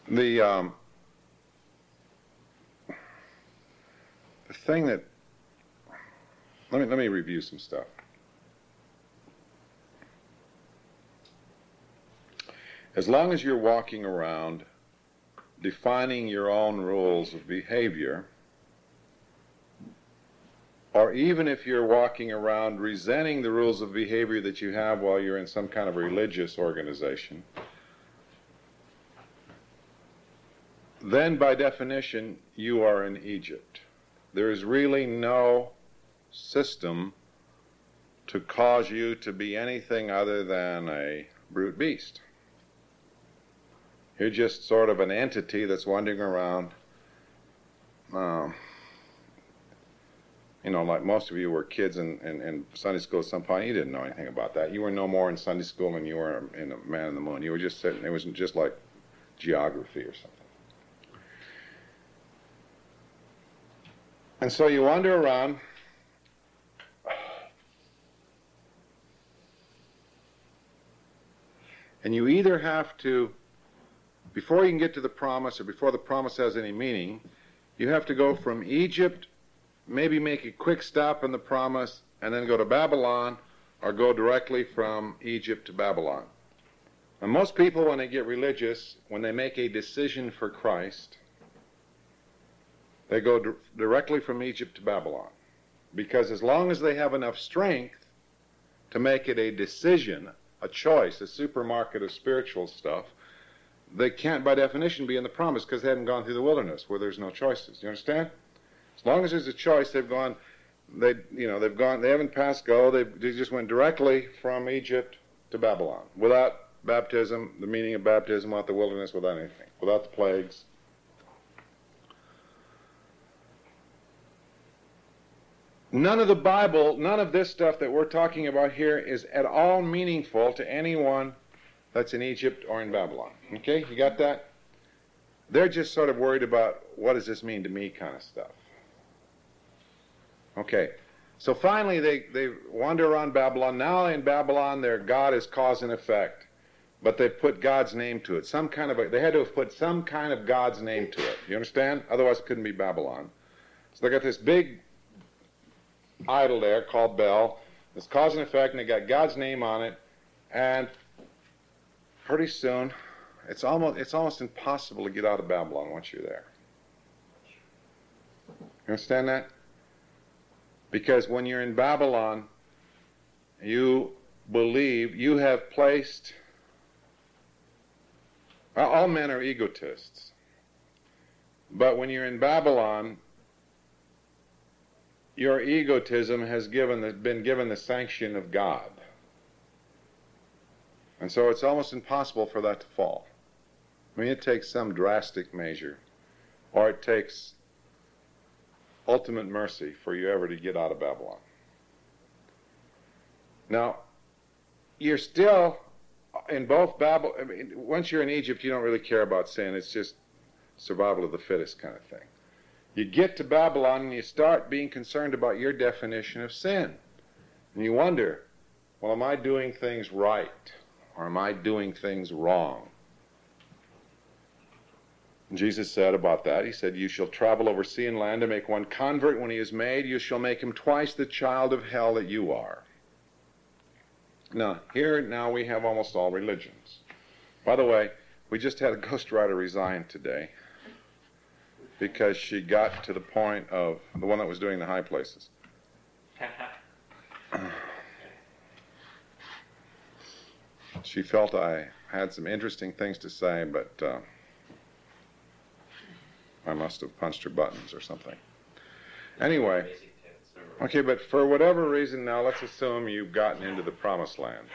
The thing that let me review some stuff. As long as you're walking around defining your own rules of behavior, or even if you're walking around resenting the rules of behavior that you have while you're in some kind of religious organization, then by definition you are in Egypt. There is really no system to cause you to be anything other than a brute beast. You're just sort of an entity that's wandering around. Like most of you were kids in Sunday school at some point, you didn't know anything about that. You were no more in Sunday school than you were in a Man in the Moon. You were just sitting, it was just like geography or something. And so you wander around, and you either have to, before you can get to the promise, or before the promise has any meaning, you have to go from Egypt, maybe make a quick stop in the promise, and then go to Babylon, or go directly from Egypt to Babylon. And most people, when they get religious, when they make a decision for Christ, they go directly from Egypt to Babylon. Because as long as they have enough strength to make it a decision, a choice, a supermarket of spiritual stuff, they can't by definition be in the promise because they haven't gone through the wilderness where there's no choices. You understand? As long as there's a choice, they haven't passed go, they just went directly from Egypt to Babylon without baptism, the meaning of baptism, without the wilderness, without anything, without the plagues. None of the Bible, none of this stuff that we're talking about here is at all meaningful to anyone that's in Egypt or in Babylon. Okay, you got that? They're just sort of worried about what does this mean to me kind of stuff. Okay, so finally they wander around Babylon. Now in Babylon their God is cause and effect, but they've put God's name to it. They had to have put some kind of God's name to it. You understand? Otherwise it couldn't be Babylon. So they got this big idol there called Bel. It's cause and effect, and they got God's name on it, and pretty soon it's almost impossible to get out of Babylon once you're there. You understand that? Because when you're in Babylon, you believe you have placed, all men are egotists, but when you're in Babylon, your egotism has been given the sanction of God. And so it's almost impossible for that to fall. I mean, it takes some drastic measure, or it takes ultimate mercy for you ever to get out of Babylon. Now, you're still in both Babylon. I mean, once you're in Egypt, you don't really care about sin. It's just survival of the fittest kind of thing. You get to Babylon and you start being concerned about your definition of sin. And you wonder, well, am I doing things right? Or am I doing things wrong? And Jesus said about that, he said, you shall travel over sea and land to make one convert. When he is made, you shall make him twice the child of hell that you are. Now, now we have almost all religions. By the way, we just had a ghostwriter resign today because she got to the point of the one that was doing the high places. She felt I had some interesting things to say, but I must have punched her buttons or something. Anyway, okay, but for whatever reason now, let's assume you've gotten into the promised land.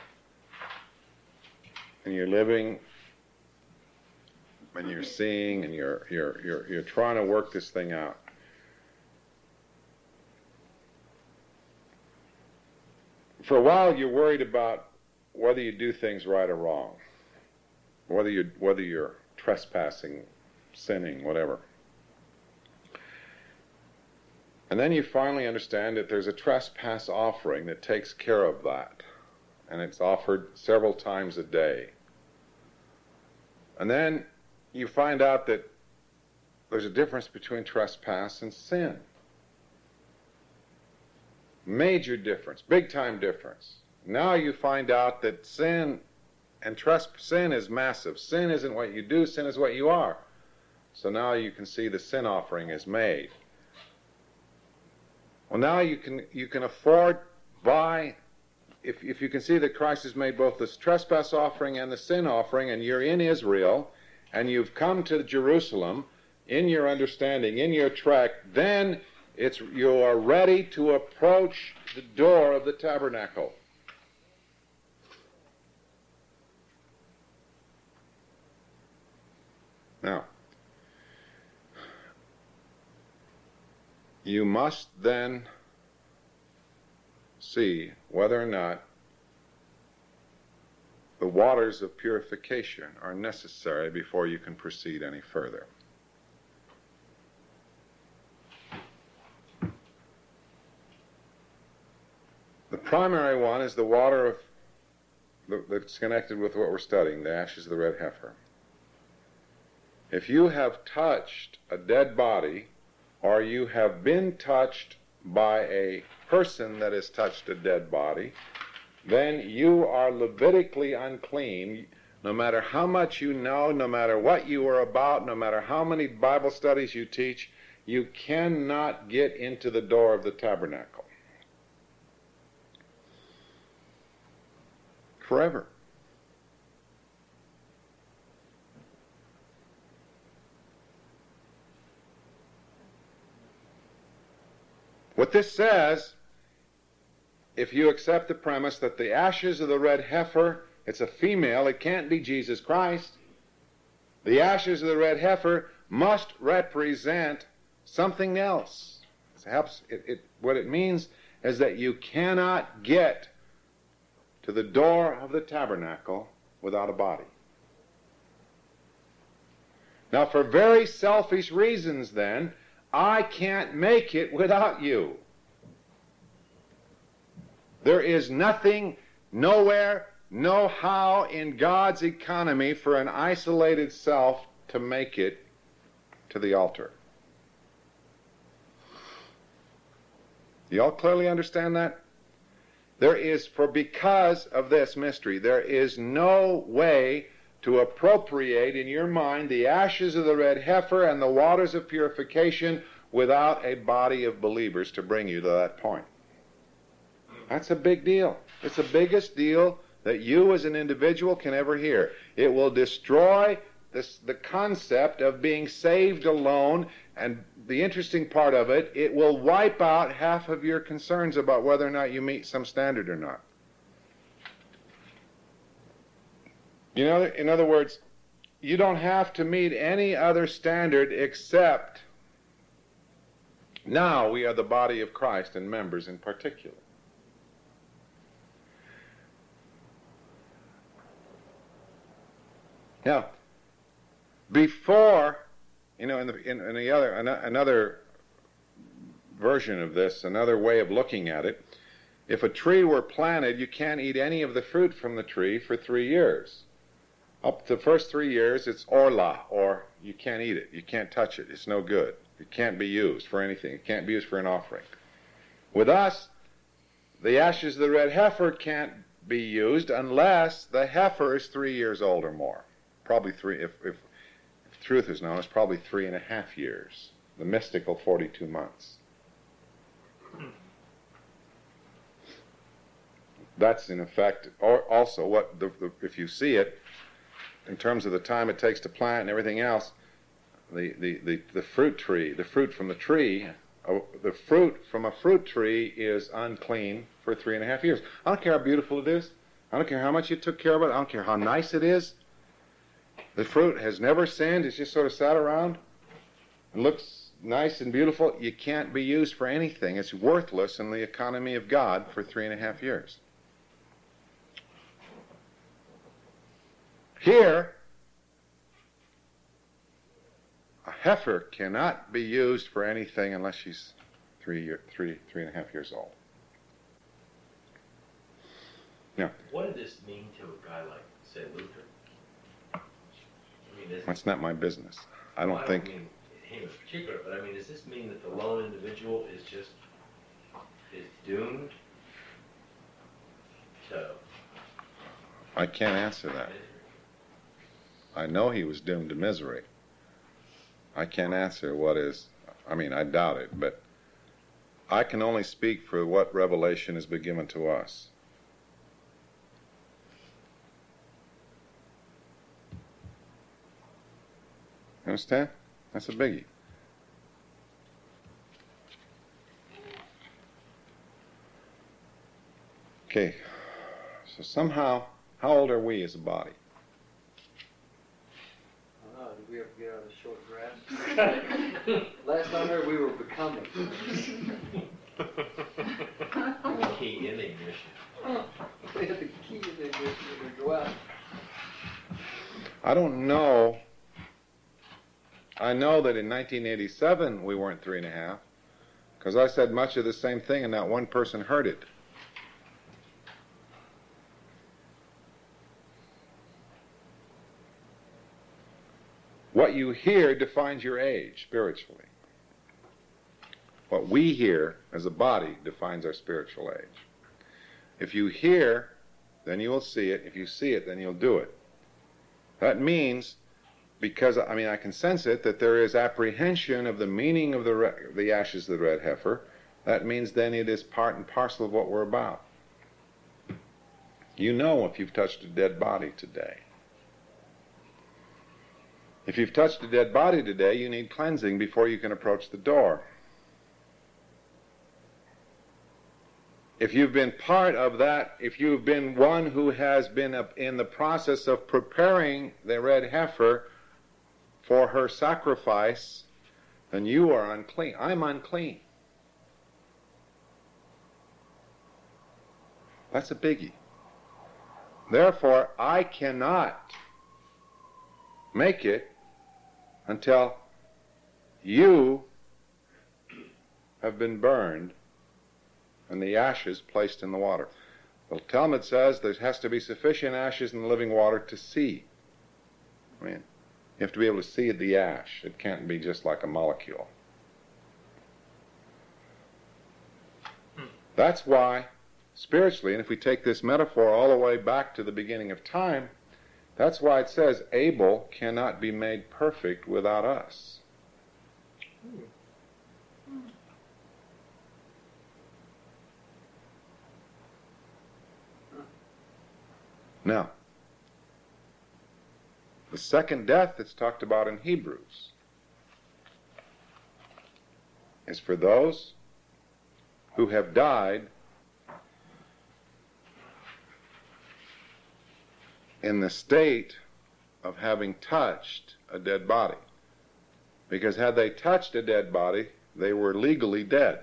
And you're living, and you're seeing, and you're trying to work this thing out. For a while, you're worried about whether you do things right or wrong, whether you're trespassing, sinning, whatever. And then you finally understand that there's a trespass offering that takes care of that, and it's offered several times a day. And then you find out that there's a difference between trespass and sin. Major difference, big time difference. Now you find out that sin is massive. Sin isn't what you do, sin is what you are. So now you can see the sin offering is made. Well, now you can afford by, if you can see that Christ has made both the trespass offering and the sin offering, and you're in Israel, and you've come to Jerusalem in your understanding, in your trek, then you are ready to approach the door of the tabernacle. Now, you must then see whether or not the waters of purification are necessary before you can proceed any further. The primary one is the water that's connected with what we're studying, the ashes of the red heifer. If you have touched a dead body, or you have been touched by a person that has touched a dead body, then you are Levitically unclean, no matter how much you know, no matter what you are about, no matter how many Bible studies you teach, you cannot get into the door of the tabernacle. Forever. What this says, if you accept the premise that the ashes of the red heifer, it's a female, it can't be Jesus Christ. The ashes of the red heifer must represent something else. What it means is that you cannot get to the door of the tabernacle without a body. Now, for very selfish reasons, then, I can't make it without you. There is nothing, nowhere, no how in God's economy for an isolated self to make it to the altar. You all clearly understand that? Because of this mystery, there is no way to appropriate in your mind the ashes of the red heifer and the waters of purification without a body of believers to bring you to that point. That's a big deal. It's the biggest deal that you as an individual can ever hear. It will destroy the concept of being saved alone, and the interesting part of it, it will wipe out half of your concerns about whether or not you meet some standard or not. You know, in other words, you don't have to meet any other standard except now we are the body of Christ and members in particular. Now, before, another version of this, another way of looking at it, if a tree were planted, you can't eat any of the fruit from the tree for 3 years. Up to the first 3 years, it's orla, or you can't eat it. You can't touch it. It's no good. It can't be used for anything. It can't be used for an offering. With us, the ashes of the red heifer can't be used unless the heifer is 3 years old or more. Probably three, if truth is known, it's probably 3.5 years. The mystical 42 months. That's in effect, or also what, if you see it, in terms of the time it takes to plant and everything else, the fruit tree, the fruit from the tree, the fruit from a fruit tree is unclean for 3.5 years. I don't care how beautiful it is. I don't care how much you took care of it. I don't care how nice it is. The fruit has never sinned. It's just sort of sat around and looks nice and beautiful. You can't be used for anything. It's worthless in the economy of God for 3.5 years. Here, a heifer cannot be used for anything unless she's 3.5 years old. Now, what did this mean to a guy like, say, Luther? I mean, is That's not my business. I don't well, think. mean him in particular, but I mean, does this mean that the lone individual is doomed to? I can't answer that. I know he was doomed to misery. I can't answer what is. I mean, I doubt it, but I can only speak for what revelation has been given to us. You understand? That's a biggie. Okay, so somehow, how old are we as a body? Did we ever get out of the short grass? Last I heard, we were becoming. Key in the ignition. We had the key in the ignition to go out. I don't know. I know that in 1987 we weren't 3.5, because I said much of the same thing and not one person heard it. What you hear defines your age spiritually. What we hear as a body defines our spiritual age. If you hear, then you will see it. If you see it, then you'll do it. That means, because, I mean, I can sense it, that there is apprehension of the meaning of the ashes of the red heifer. That means then it is part and parcel of what we're about. You know if you've touched a dead body today. If you've touched a dead body today, you need cleansing before you can approach the door. If you've been part of that, if you've been one who has been in the process of preparing the red heifer for her sacrifice, then you are unclean. I'm unclean. That's a biggie. Therefore, I cannot make it until you have been burned and the ashes placed in the water. The Talmud says there has to be sufficient ashes in the living water to see. I mean, you have to be able to see the ash. It can't be just like a molecule. That's why, spiritually, and if we take this metaphor all the way back to the beginning of time, that's why it says Abel cannot be made perfect without us. Now, the second death that's talked about in Hebrews is for those who have died in the state of having touched a dead body. Because had they touched a dead body, they were legally dead.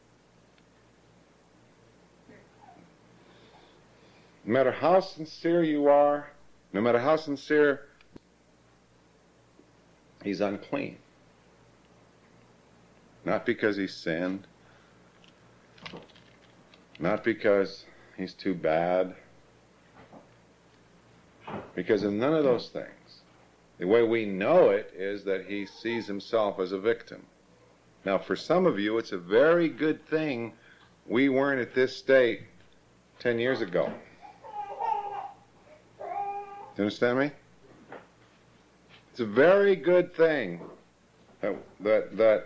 No matter how sincere you are, no matter how sincere, he's unclean. Not because he's sinned, not because he's too bad, because of none of those things. The way we know it is that he sees himself as a victim. Now, for some of you, it's a very good thing we weren't at this state 10 years ago. Do you understand me? It's a very good thing that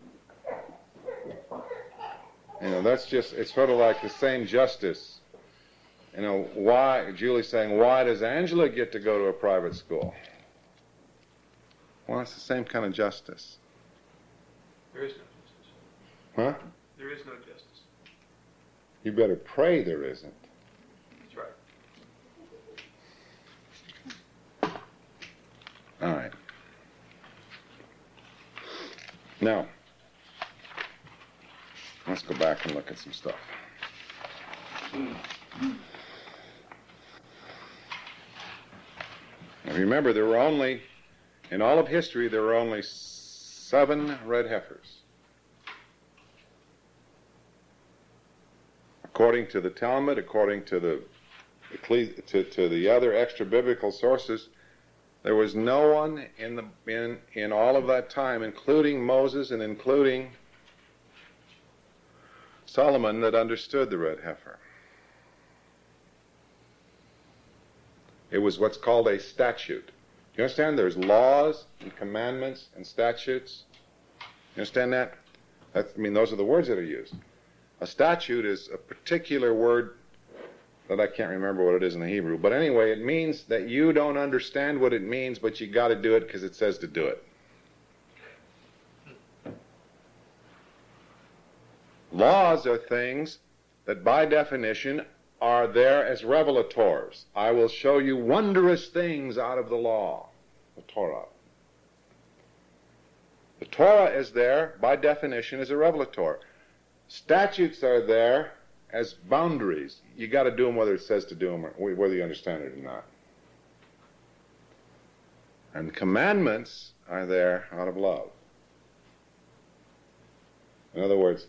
you know, that's just, it's sort of like the same justice. You know, why, Julie's saying, why does Angela get to go to a private school? Well, it's the same kind of justice. There is no justice. Huh? There is no justice. You better pray there isn't. That's right. All right. Now, let's go back and look at some stuff. Now remember, there were only, in all of history, there were only 7 red heifers. According to the Talmud, according to the other extra biblical sources, There was no one in all of that time, including Moses and including Solomon, that understood the red heifer. It was what's called a statute. You understand? There's laws and commandments and statutes. You understand that? Those are the words that are used. A statute is a particular word that I can't remember what it is in the Hebrew. But anyway, it means that you don't understand what it means, but you got to do it because it says to do it. Laws are things that by definition are there as revelators. I will show you wondrous things out of the law, the Torah. The Torah is there by definition as a revelator. Statutes are there as boundaries. You got to do them whether it says to do them or whether you understand it or not. And commandments are there out of love. In other words,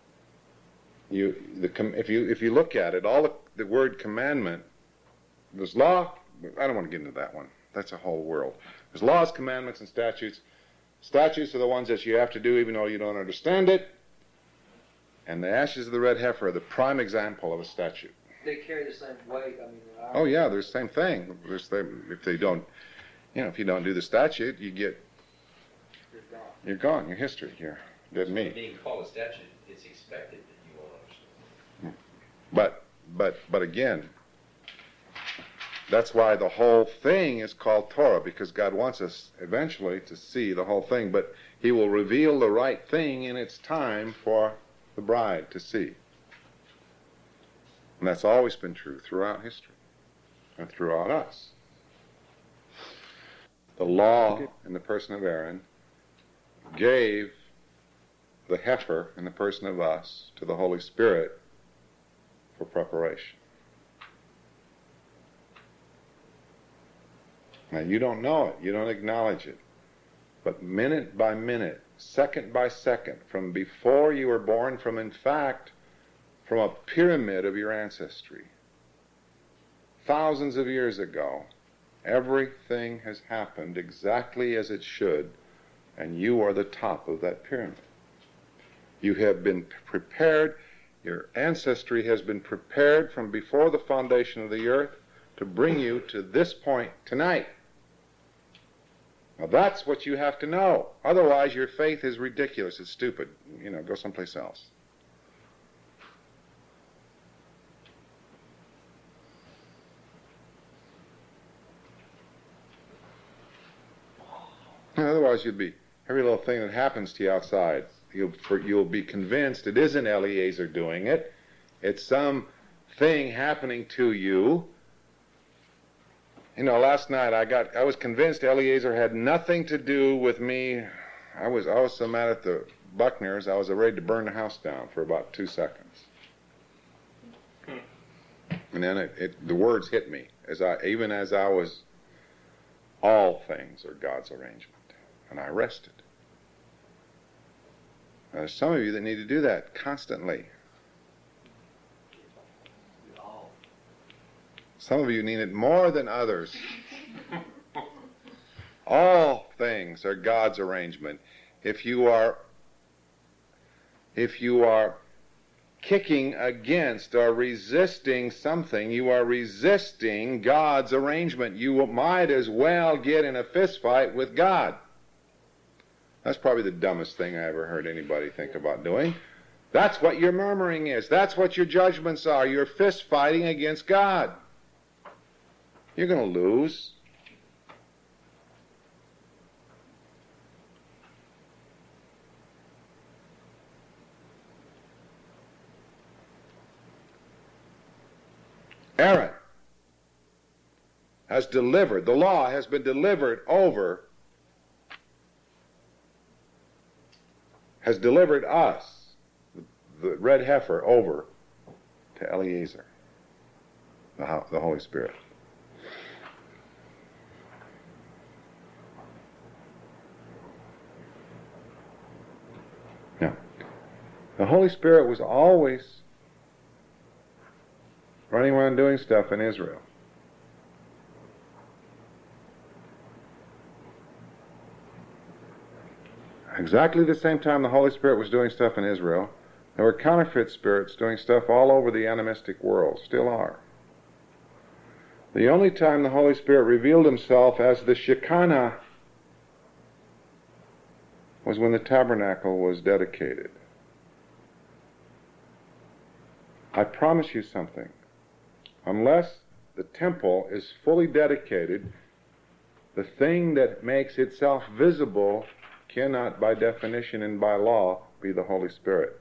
if you look at it, all the word commandment, there's law. I don't want to get into that one. That's a whole world. There's laws, commandments, and statutes. Statutes are the ones that you have to do even though you don't understand it. And the ashes of the red heifer are the prime example of a statute. They carry the same weight. Oh yeah, they're the same thing. If you don't do the statute, you're gone. Your history here. Dead meat. Being called a statute, it's expected that you won't understand. But again, that's why the whole thing is called Torah, because God wants us eventually to see the whole thing, but He will reveal the right thing in its time for the bride to see. And that's always been true throughout history and throughout us. The law in the person of Aaron gave the heifer in the person of us to the Holy Spirit for preparation. Now you don't know it, you don't acknowledge it, but minute by minute, second by second, from before you were born, from a pyramid of your ancestry, thousands of years ago, everything has happened exactly as it should, and you are the top of that pyramid. You have been prepared, your ancestry has been prepared from before the foundation of the earth to bring you to this point tonight. Now that's what you have to know. Otherwise your faith is ridiculous, it's stupid. Go someplace else. Otherwise every little thing that happens to you outside, you'll be convinced it isn't Eliezer doing it. It's some thing happening to you. Last night I was convinced Eliezer had nothing to do with me. I was so mad at the Buckners, I was ready to burn the house down for about 2 seconds. And then the words hit me even as I was. All things are God's arrangement, and I rested. There's some of you that need to do that constantly. Some of you need it more than others. All things are God's arrangement. If you are kicking against or resisting something, you are resisting God's arrangement. You might as well get in a fist fight with God. That's probably the dumbest thing I ever heard anybody think about doing. That's what your murmuring is. That's what your judgments are. You're fist fighting against God. You're going to lose. Aaron has delivered, the law has been delivered has delivered us, the red heifer, over to Eliezer, the Holy Spirit. Now, the Holy Spirit was always running around doing stuff in Israel. exactly the same time the Holy Spirit was doing stuff in Israel, there were counterfeit spirits doing stuff all over the animistic world, still are. The only time the Holy Spirit revealed himself as the Shekinah was when the tabernacle was dedicated. I promise you something. Unless the temple is fully dedicated, the thing that makes itself visible cannot, by definition and by law, be the Holy Spirit.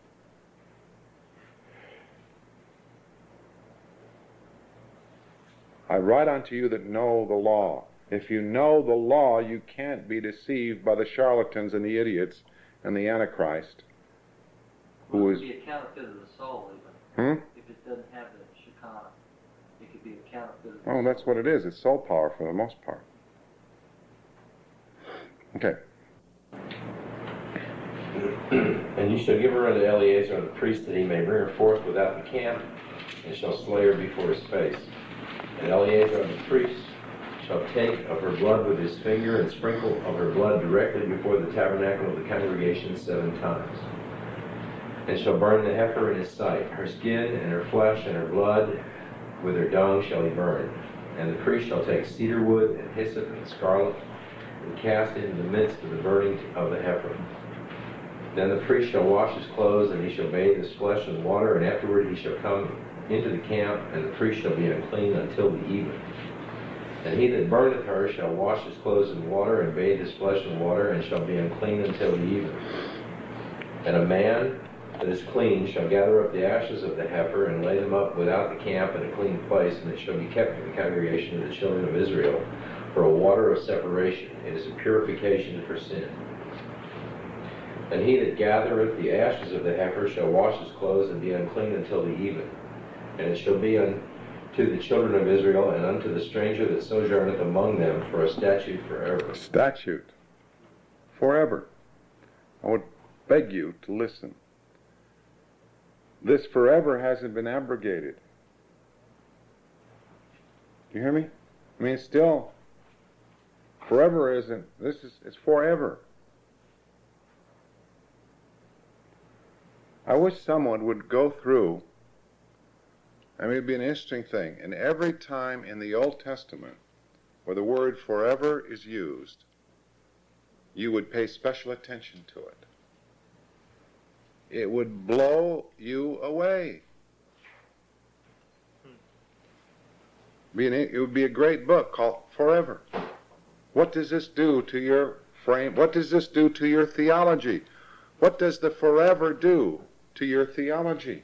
I write unto you that know the law. If you know the law, you can't be deceived by the charlatans and the idiots and the Antichrist, who is... It could be a counterfeit of the soul, even. Hmm? If it doesn't have the Shekinah, it could be a counterfeit of the Oh, soul. that's what it is. It's soul power for the most part. Okay. And you shall give her unto Eleazar the priest, that he may bring her forth without the camp, and shall slay her before his face. And Eleazar the priest shall take of her blood with his finger, and sprinkle of her blood directly before the tabernacle of the congregation 7 times. And shall burn the heifer in his sight. Her skin and her flesh and her blood with her dung shall he burn. And the priest shall take cedar wood and hyssop and scarlet, and cast it into the midst of the burning of the heifer. Then the priest shall wash his clothes, and he shall bathe his flesh in water, and afterward he shall come into the camp, and the priest shall be unclean until the even. And he that burneth her shall wash his clothes in water, and bathe his flesh in water, and shall be unclean until the even. And a man that is clean shall gather up the ashes of the heifer, and lay them up without the camp in a clean place, and it shall be kept for the congregation of the children of Israel for a water of separation. It is a purification for sin. And he that gathereth the ashes of the heifer shall wash his clothes, and be unclean until the even. And it shall be unto the children of Israel, and unto the stranger that sojourneth among them, for a statute forever. Statute. Forever. I would beg you to listen. This forever hasn't been abrogated. Do you hear me? I mean, it's still... Forever isn't... It's forever. I wish someone would go through... I mean, it'd be an interesting thing. And every time in the Old Testament where the word forever is used, you would pay special attention to it. It would blow you away. It would be a great book called Forever. What does this do to your frame? What does this do to your theology? What does the forever do to your theology?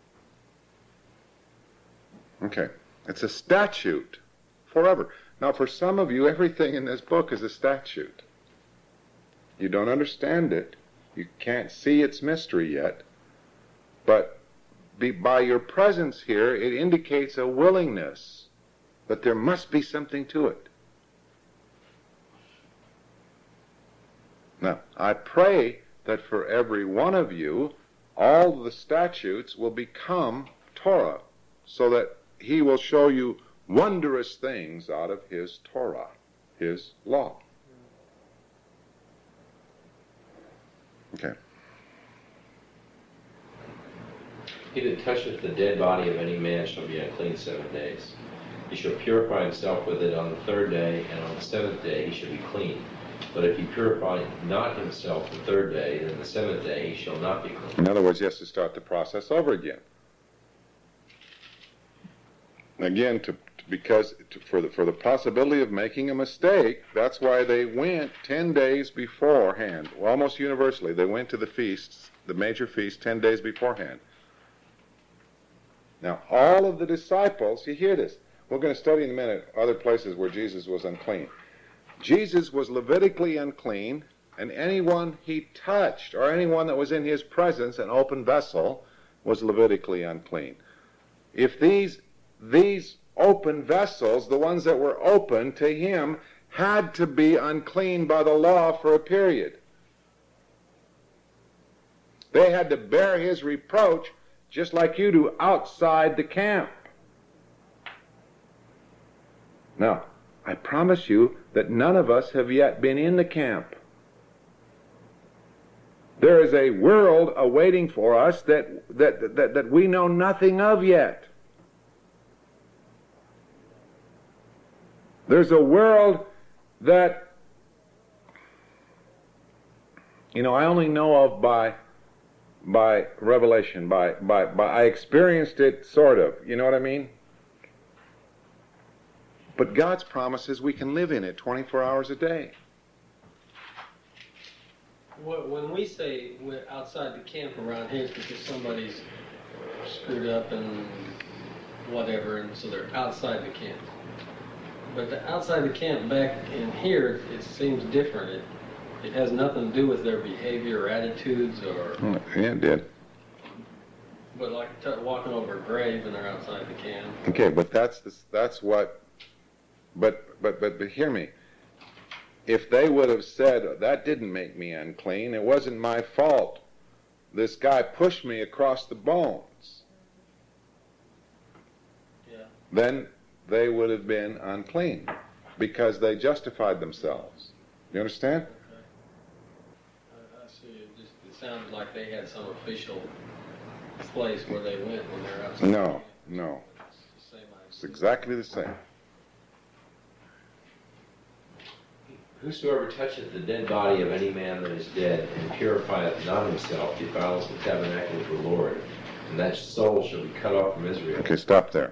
Okay, it's a statute, forever. Now, for some of you, everything in this book is a statute. You don't understand it. You can't see its mystery yet. But by your presence here, it indicates a willingness that there must be something to it. Now, I pray that for every one of you, all the statutes will become Torah, so that he will show you wondrous things out of his Torah, his law. Okay. He that toucheth the dead body of any man shall be unclean 7 days. He shall purify himself with it on the 3rd day, and on the 7th day he shall be clean. But if he purify not himself the 3rd day, then the 7th day he shall not be clean. In other words, he has to start the process over again. Again, for the possibility of making a mistake, that's why they went 10 days beforehand. Well, almost universally, they went to the feasts, the major feasts, 10 days beforehand. Now, all of the disciples, you hear this. We're going to study in a minute other places where Jesus was unclean. Jesus was Levitically unclean, and anyone he touched, or anyone that was in his presence, an open vessel, was Levitically unclean. If these open vessels, the ones that were open to him, had to be unclean by the law for a period. They had to bear his reproach just like you do outside the camp. Now, I promise you that none of us have yet been in the camp. There is a world awaiting for us that we know nothing of yet. There's a world that, I only know of by revelation, by I experienced it sort of, you know what I mean? But God's promise is we can live in it 24 hours a day. When we say we're outside the camp around here, it's because somebody's screwed up and whatever, and so they're outside the camp. But the outside the camp back in here, it seems different. It has nothing to do with their behavior or attitudes or... Yeah, it did. But like walking over a grave and they're outside the camp. Okay, but that's what... But hear me. If they would have said, that didn't make me unclean, it wasn't my fault. This guy pushed me across the bones. Yeah. Then they would have been unclean because they justified themselves. You understand? Okay. I see. It sounded like they had some official place where they went when they're outside. No. It's the same It's idea. exactly the same. Whosoever toucheth the dead body of any man that is dead, and purifieth not himself, defiles the tabernacle of the Lord, and that soul shall be cut off from Israel. Okay, stop there.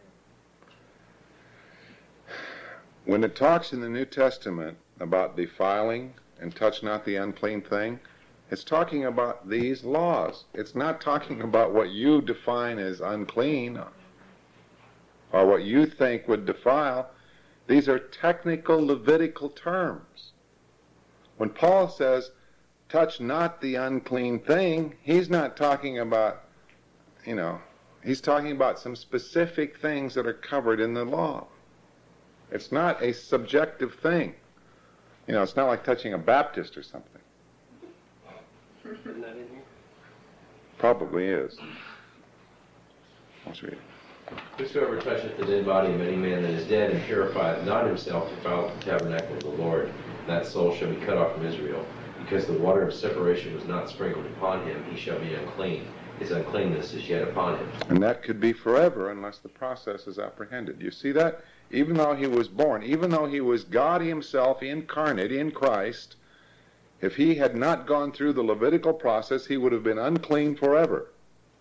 When it talks in the New Testament about defiling and touch not the unclean thing, it's talking about these laws. It's not talking about what you define as unclean or what you think would defile. These are technical Levitical terms. When Paul says, touch not the unclean thing, he's not talking about, he's talking about some specific things that are covered in the law. It's not a subjective thing. It's not like touching a Baptist or something. Isn't that in here? Probably is. Let's read it. Whosoever toucheth the dead body of any man that is dead, and purifieth not himself, defileth the tabernacle of the Lord, and that soul shall be cut off from Israel. Because the water of separation was not sprinkled upon him, he shall be unclean. His uncleanness is yet upon him. And that could be forever unless the process is apprehended. You see that? Even though he was born, even though he was God himself incarnate in Christ, if he had not gone through the Levitical process, he would have been unclean forever.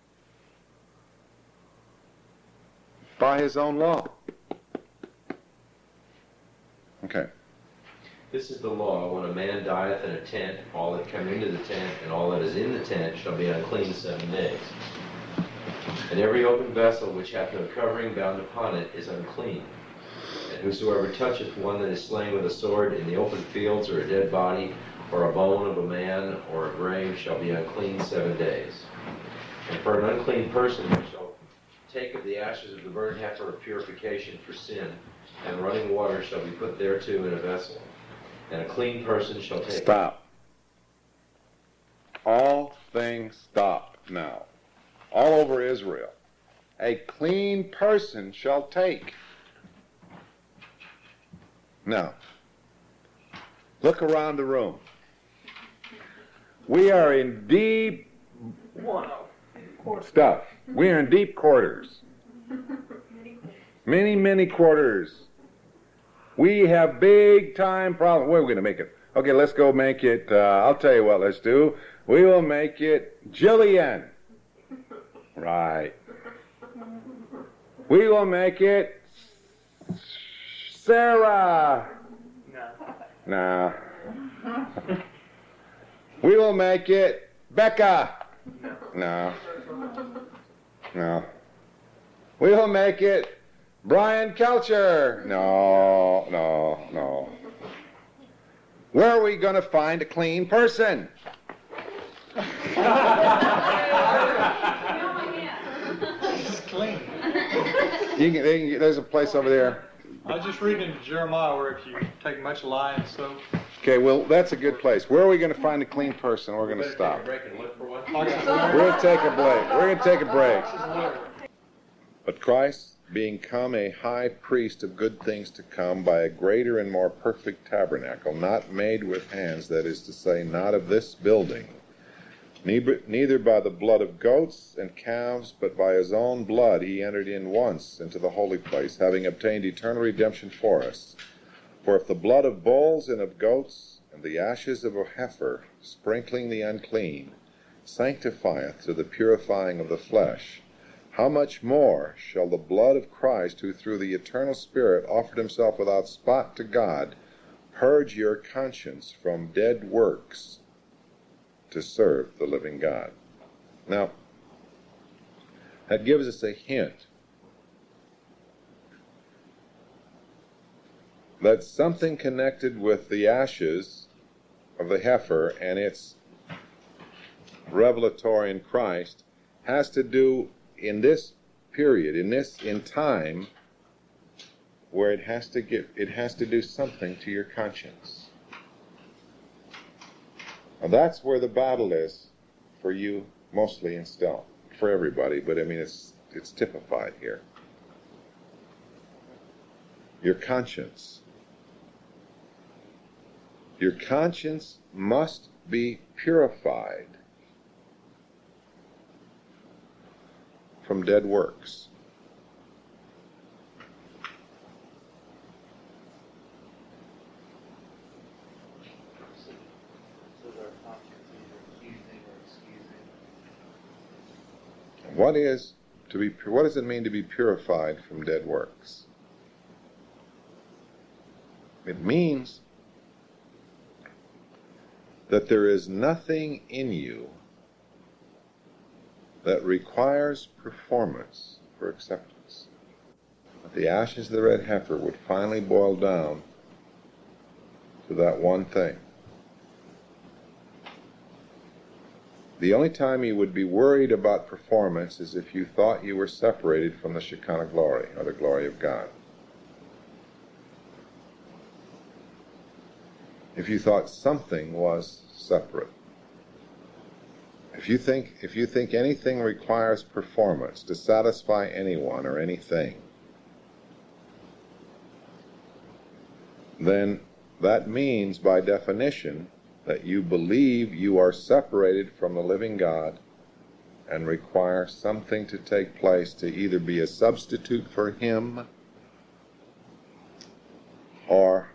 By his own law. Okay. This is the law: when a man dieth in a tent, all that come into the tent and all that is in the tent shall be unclean 7 days. And every open vessel which hath no covering bound upon it is unclean. And whosoever toucheth one that is slain with a sword in the open fields, or a dead body, or a bone of a man, or a grave, shall be unclean 7 days. And for an unclean person he shall take of the ashes of the burnt heifer of purification for sin, and running water shall be put thereto in a vessel. And a clean person shall take... Stop. All things stop now. All over Israel. A clean person shall take. Now, look around the room. We are in deep stuff. We are in deep quarters. Many quarters. We have big time problems. Where are we going to make it? Okay, let's go make it, I'll tell you what let's do. We will make it Jillian. Right. We will make it Sarah. No. We will make it Becca. No. We will make it Brian Kelcher. No. Where are we going to find a clean person? Clean. There's a place over there. I was just reading in Jeremiah where if you take much lye and soap. Okay, well, that's a good place. Where are we going to find a clean person? We're going to stop. Break and look for one. We're going to take a break. We're going to take a break. But Christ, being come a high priest of good things to come by a greater and more perfect tabernacle, not made with hands, that is to say, not of this building, Neither by the blood of goats and calves, but by his own blood he entered in once into the holy place, having obtained eternal redemption for us. For if the blood of bulls and of goats and the ashes of a heifer, sprinkling the unclean, sanctifieth to the purifying of the flesh, how much more shall the blood of Christ, who through the eternal Spirit offered himself without spot to God, purge your conscience from dead works to serve the living God? Now, that gives us a hint that something connected with the ashes of the heifer and its revelatory in Christ has to do in this period, in time, where it has to do something to your conscience. Now that's where the battle is for you, mostly, and still for everybody, but I mean it's typified here. Your conscience. Your conscience must be purified from dead works. So our conscience either accusing or excusing. What does it mean to be purified from dead works? It means that there is nothing in you that requires performance for acceptance. That the ashes of the red heifer would finally boil down to that one thing. The only time you would be worried about performance is if you thought you were separated from the Shekinah glory, or the glory of God. If you thought something was separate. If you think anything requires performance to satisfy anyone or anything, then that means, by definition, that you believe you are separated from the living God and require something to take place to either be a substitute for Him or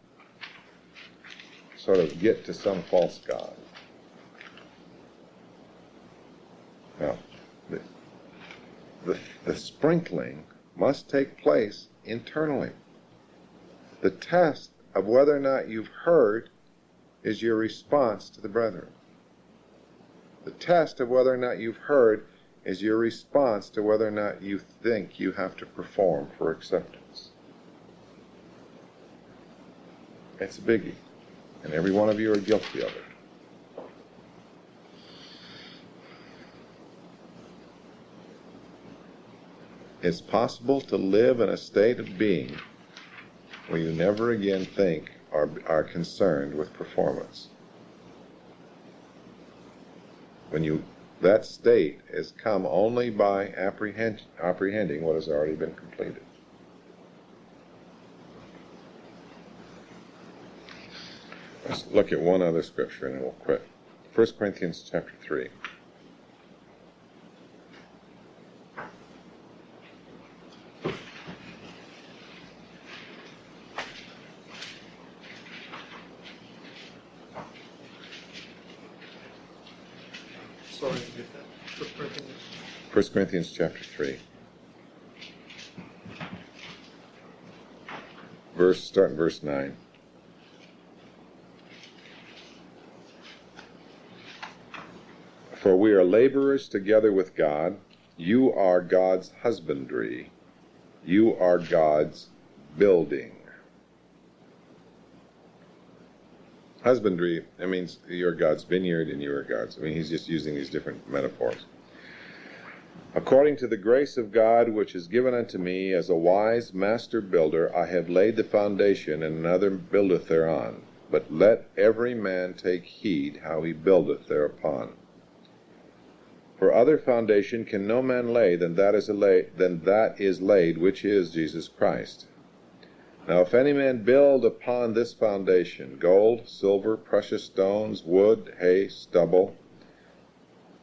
sort of get to some false god. Now, the sprinkling must take place internally. The test of whether or not you've heard is your response to the brethren. The test of whether or not you've heard is your response to whether or not you think you have to perform for acceptance. It's a biggie, and every one of you are guilty of it. It's possible to live in a state of being where you never again think or are concerned with performance. That state is come only by apprehending what has already been completed. Let's look at one other scripture and then we'll quit. 1 Corinthians chapter 3. Sorry, I didn't get that. 1 Corinthians chapter 3. Start in verse 9. For we are laborers together with God. You are God's husbandry. You are God's building. Husbandry, that means you're God's vineyard and you are God's. He's just using these different metaphors. According to the grace of God which is given unto me as a wise master builder, I have laid the foundation, and another buildeth thereon. But let every man take heed how he buildeth thereupon. For other foundation can no man lay than that is laid, which is Jesus Christ. Now if any man build upon this foundation gold, silver, precious stones, wood, hay, stubble,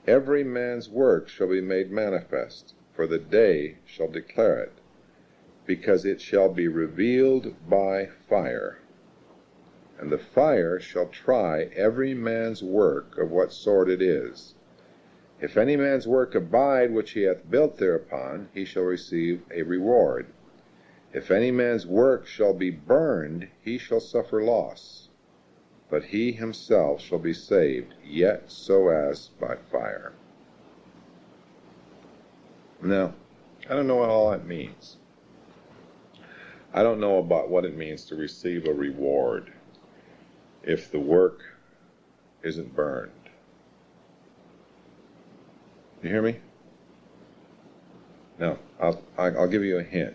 every man's work shall be made manifest, for the day shall declare it, because it shall be revealed by fire. And the fire shall try every man's work of what sort it is. If any man's work abide which he hath built thereupon, he shall receive a reward. If any man's work shall be burned, he shall suffer loss, but he himself shall be saved, yet so as by fire. Now, I don't know what all that means. I don't know about what it means to receive a reward if the work isn't burned. You hear me? Now, I'll give you a hint.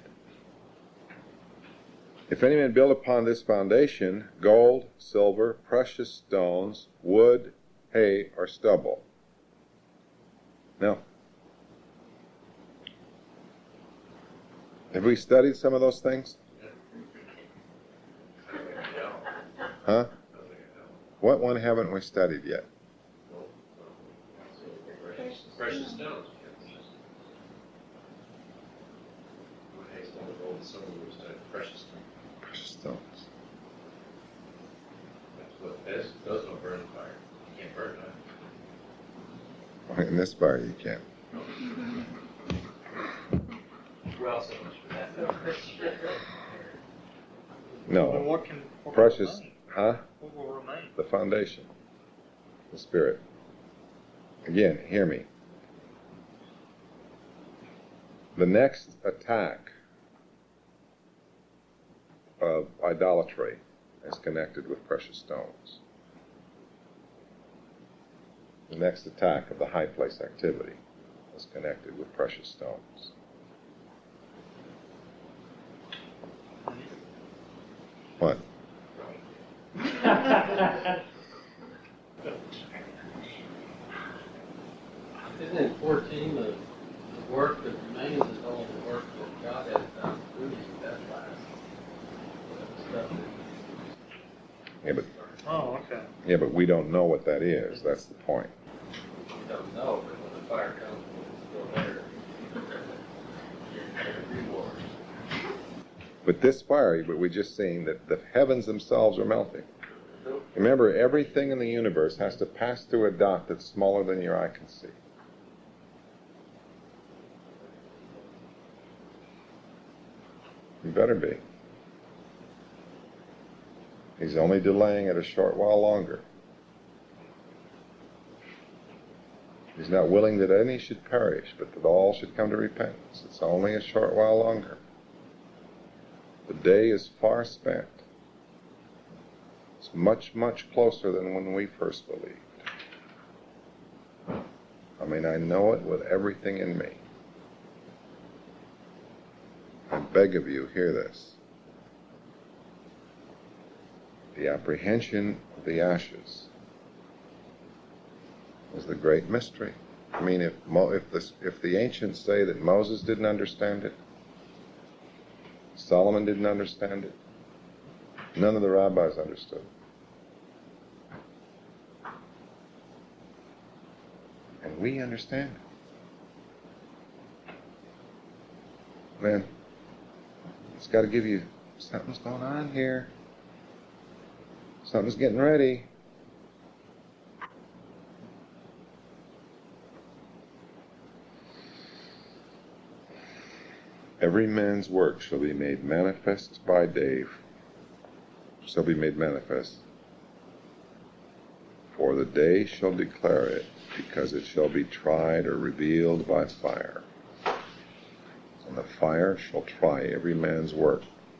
If any man build upon this foundation gold, silver, precious stones, wood, hay, or stubble. Now, have we studied some of those things? Huh? What one haven't we studied yet? Precious stones. Precious stones. Precious stones. That's what those don't burn in fire. You can't burn that. In this fire you can't. Well, so much for that. Well, No. what will Precious, remain? huh? What will remain? The foundation. The Spirit. Again, hear me. The next attack of idolatry is connected with precious stones. The next attack of the high place activity is connected with precious stones. What? Isn't it 14, the work that remains is all the work that God has done through you, that last stuff that Yeah, but Oh, okay. yeah, but we don't know what that is. That's the point. you don't know, but when the fire comes, it's still there. Your reward. But this fire, but we just seen that the heavens themselves are melting. Remember, everything in the universe has to pass through a dot that's smaller than your eye can see. You better be. He's only delaying it a short while longer. He's not willing that any should perish, but that all should come to repentance. It's only a short while longer. The day is far spent. It's much, much closer than when we first believed. I mean, I know it with everything in me. I beg of you, hear this. The apprehension of the ashes is the great mystery. I mean, if the ancients say that Moses didn't understand it, Solomon didn't understand it, none of the rabbis understood it. And we understand it. Man, it's got to give you, something's going on here. Something's getting ready. Every man's work shall be made manifest by day, shall be made manifest. For the day shall declare it, because it shall be tried or revealed by fire. And the fire shall try every man's work.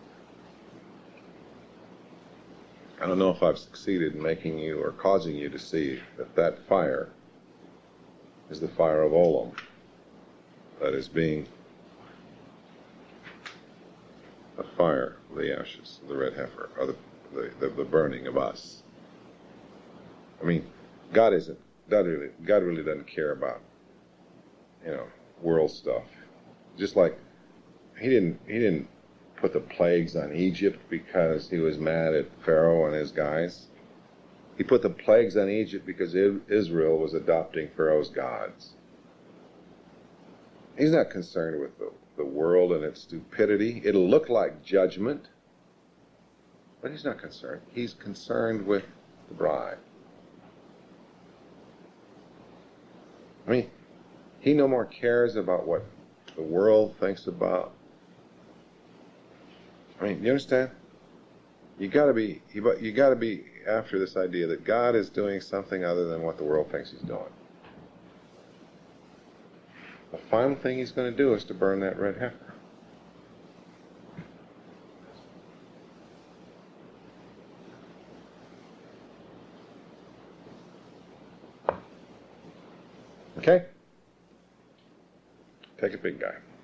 I don't know if I've succeeded in making you or causing you to see that that fire is the fire of Olam that is being a fire of the ashes of the red heifer, or the burning of us. I mean, God really doesn't care about, world stuff. Just like he didn't put the plagues on Egypt because he was mad at Pharaoh and his guys. He put the plagues on Egypt because Israel was adopting Pharaoh's gods. He's not concerned with the world and its stupidity. It'll look like judgment, but he's not concerned. He's concerned with the bride. I mean, he no more cares about what the world thinks about. I mean, you understand? You got to be after this idea that God is doing something other than what the world thinks He's doing. The final thing He's going to do is to burn that red heifer. Okay? Take a big guy.